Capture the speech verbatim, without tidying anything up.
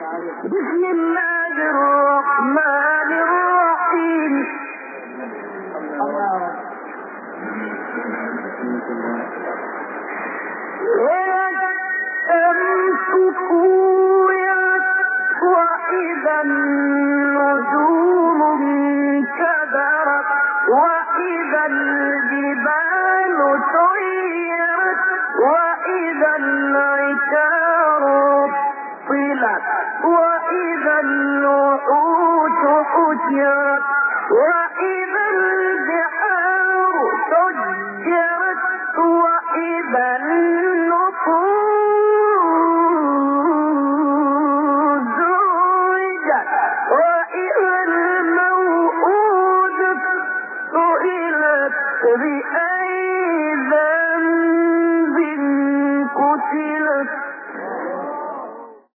بسم الله الرحمن الرحيم. الشمس كورت وإذا النجوم انكدرت وإذا الجبال سيرت وإذا العشار طلت وإذا الوحوش حشرت